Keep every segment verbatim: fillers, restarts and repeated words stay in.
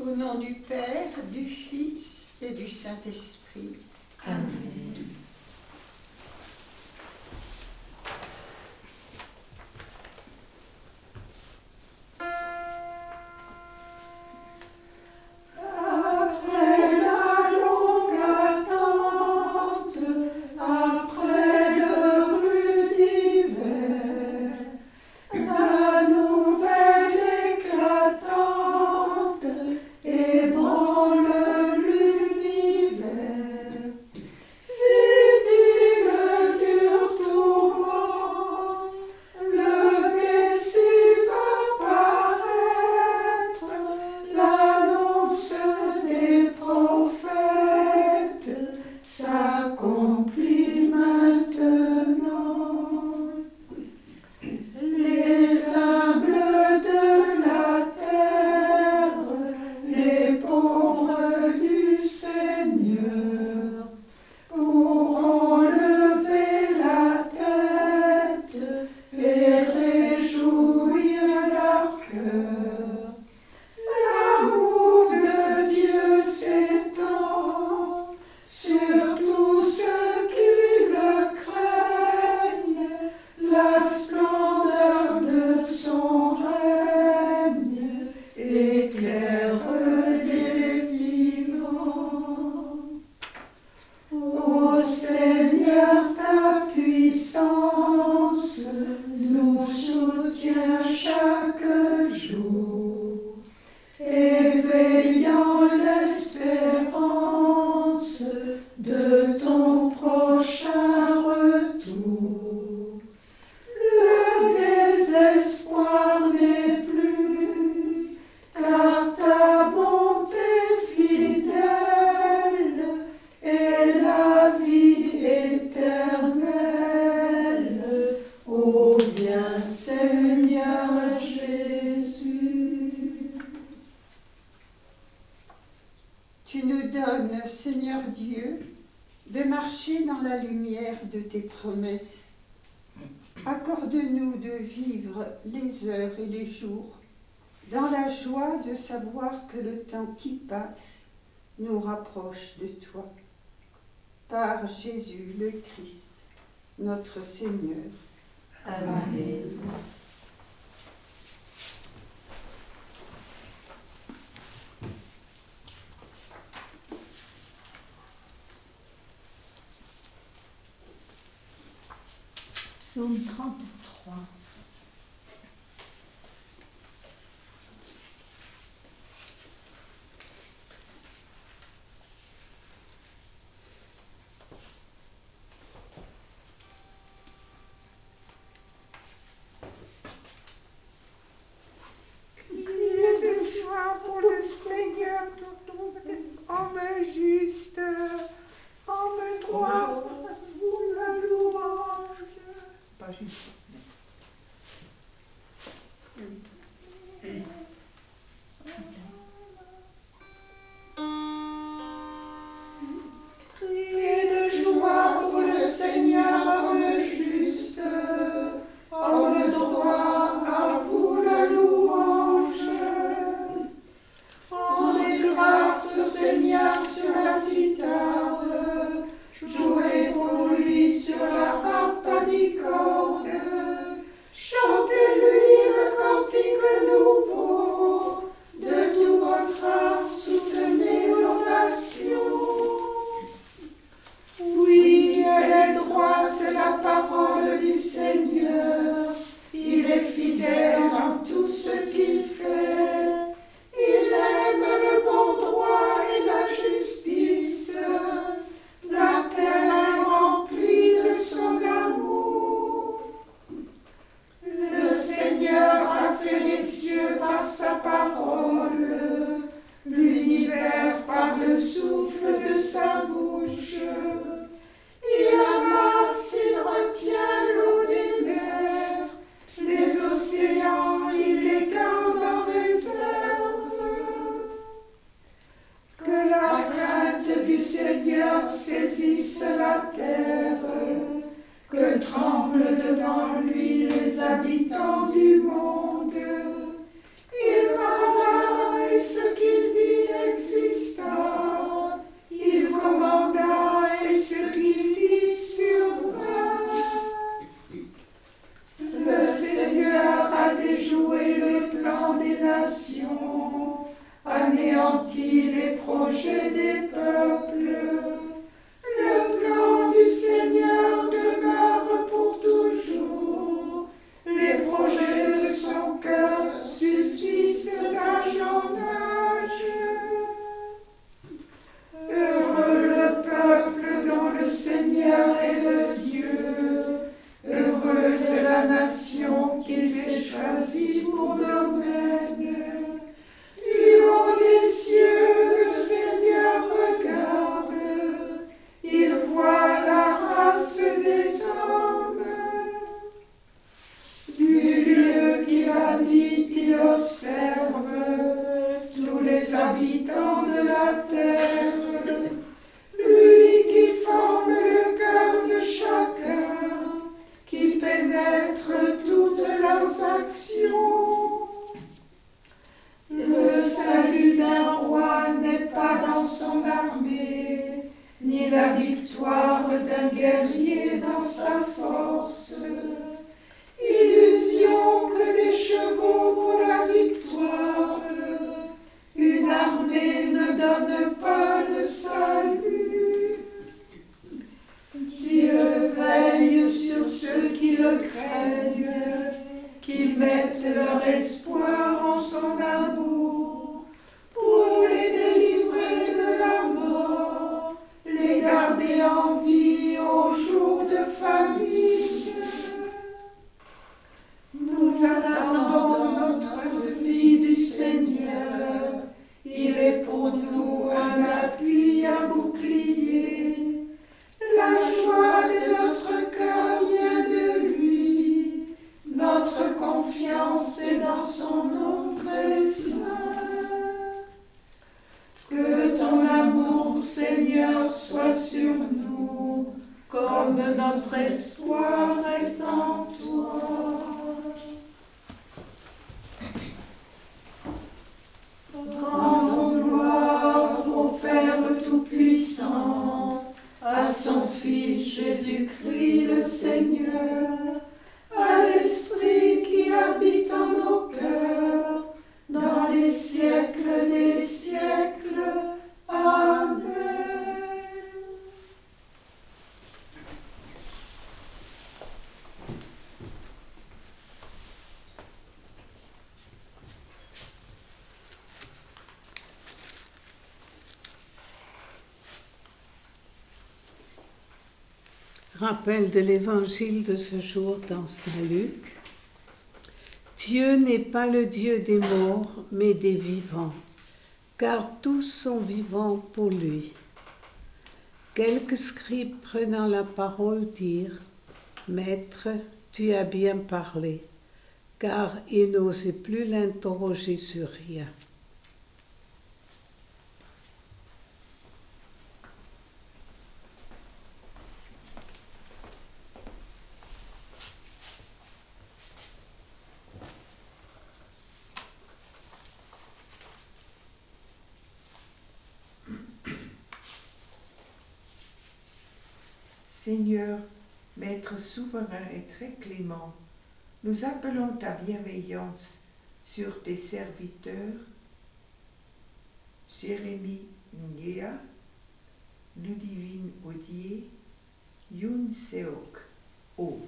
Au nom du Père, du Fils et du Saint-Esprit. Amen. Tu nous donnes, Seigneur Dieu, de marcher dans la lumière de tes promesses. Accorde-nous de vivre les heures et les jours dans la joie de savoir que le temps qui passe nous rapproche de toi. Par Jésus le Christ, notre Seigneur. Amen. Amen. Psaume trente-trois. Criez de joie pour le Seigneur, homme juste, homme droit, vous la louange. Pas juste. anéantit les projets des peuples. Le plan du Seigneur demeure pour toujours. Les projets de son cœur subsistent d'âge en âge. Heureux le peuple dont le Seigneur est le Dieu. Heureuse la nation qu'il s'est choisie pour domaine. Du haut des cieux, le Seigneur regarde. Il voit la race des hommes. Du lieu qu'il habite, il observe tous les habitants de la terre. Lui qui forme le cœur de chacun, qui pénètre toutes leurs actions. Le salut d'un roi n'est pas dans son armée, ni la victoire d'un guerrier dans sa force. Illusion que des chevaux pour la victoire, une armée ne donne pas le salut. Dieu veille sur ceux qui le craignent, qu'ils mettent leur espoir en son amour, pour les délivrer de la mort, les garder en vie au jour de famine. Nous attendons notre vie du Seigneur, il est pour nous un appui, un bouclier. La joie de notre cœur vient de lui, notre confiance est dans son nom très saint. Que ton amour, Seigneur, soit sur nous, comme notre espoir est en toi. Rendons gloire au Père Tout-Puissant, à son Fils Jésus-Christ le Seigneur, à l'Esprit qui habite en nos cœurs, dans les siècles des siècles. Amen. Rappel de l'évangile de ce jour dans Saint Luc. Dieu n'est pas le Dieu des morts, mais des vivants, car tous sont vivants pour lui. Quelques scribes prenant la parole dirent : Maître, tu as bien parlé, car ils n'osaient plus l'interroger sur rien. Seigneur, Maître souverain et très clément, nous appelons ta bienveillance sur tes serviteurs, Jérémie Ngea, Ludivine Audier, Youn Seok O.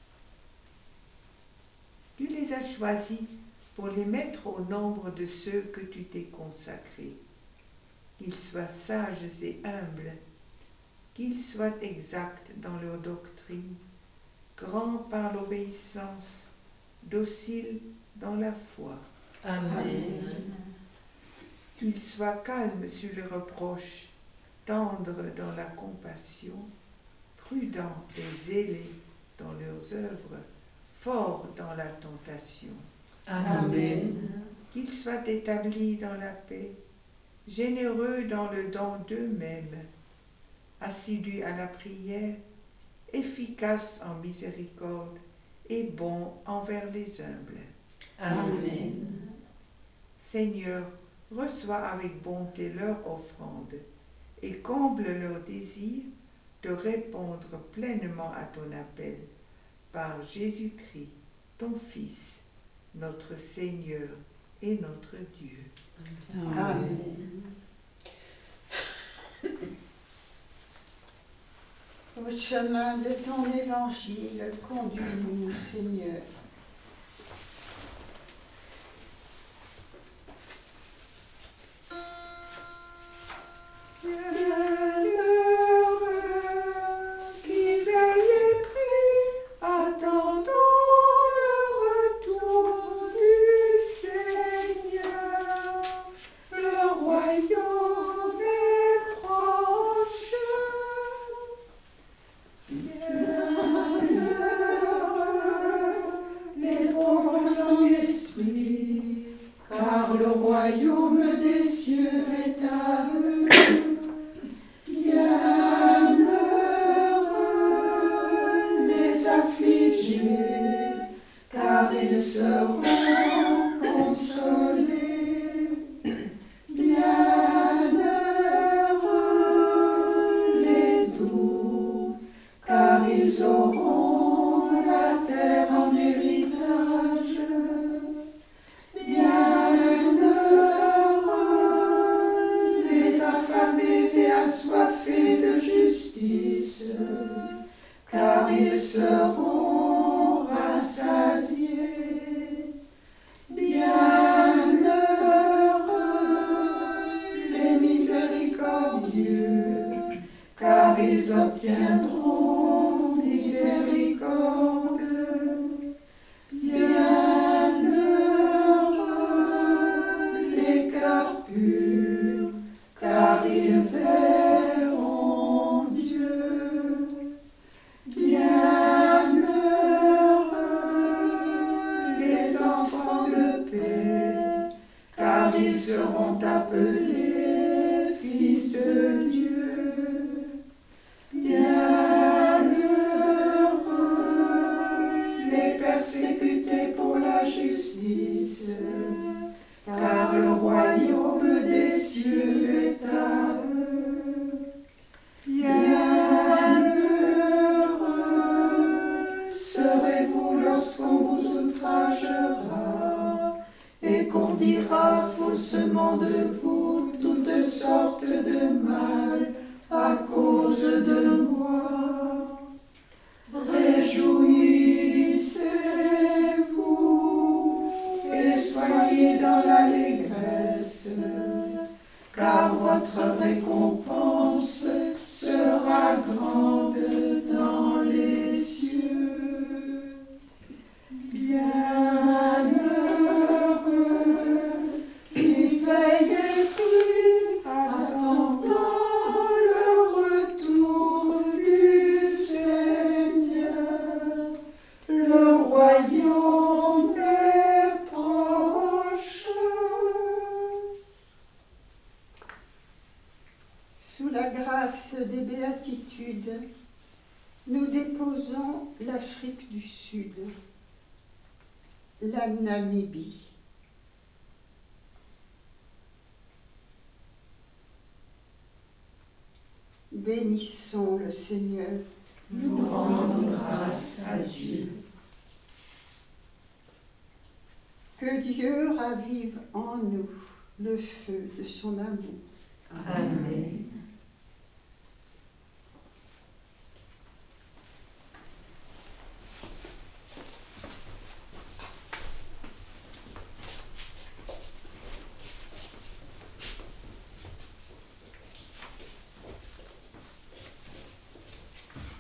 Tu les as choisis pour les mettre au nombre de ceux que tu t'es consacrés, qu'ils soient sages et humbles, qu'ils soient exacts dans leur doctrine, grands par l'obéissance, dociles dans la foi. Amen. Qu'ils soient calmes sur le reproche, tendres dans la compassion, prudents et zélés dans leurs œuvres, forts dans la tentation. Amen. Qu'ils soient établis dans la paix, généreux dans le don d'eux-mêmes, assidus à la prière, efficaces en miséricorde et bons envers les humbles. Amen. Seigneur, reçois avec bonté leur offrande et comble leur désir de répondre pleinement à ton appel par Jésus-Christ, ton Fils, notre Seigneur et notre Dieu. Amen. Au chemin de ton évangile, conduis-nous, Seigneur. Sous la grâce des béatitudes, nous déposons l'Afrique du Sud, la Namibie, bénissons le Seigneur. Nous rendons grâce à Dieu. Que Dieu ravive en nous le feu de son amour. Amen.